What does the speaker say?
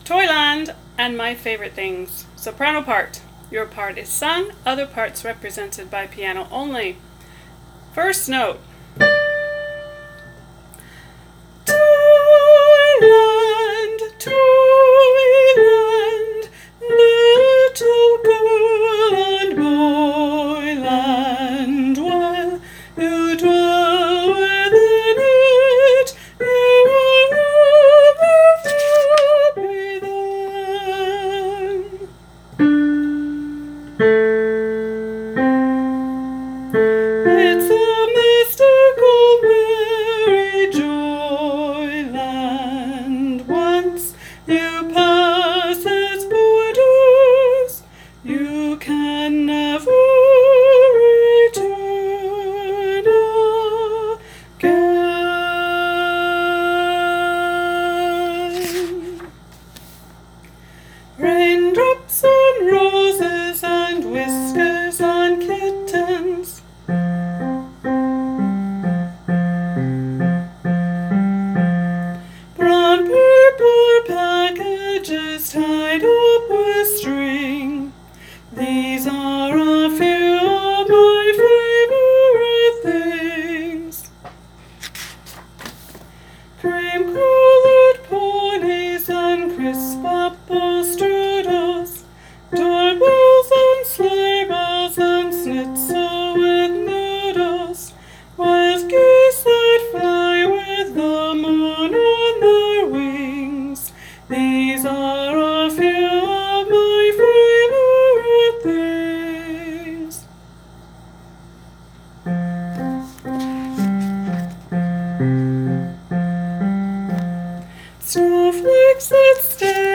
Toyland and My Favorite Things. Soprano part. Your part is sung, other parts represented by piano only. First note. Toyland, Toyland, little girl and boyland, while you dwell within it, you are ever happy then. It's a mystical merry joyland. Once you pass its borders, you can never return again. Raindrops on roses and whiskers on kittens. Brown paper packages tied up with string. These are a few of my favorite things. Cream-colored ponies and crisp apple strudels, doorbells and sleigh bells and schnitzel with noodles, wild geese that fly with the moon on their wings. These are a few of my favorite things. Snowflakes that stare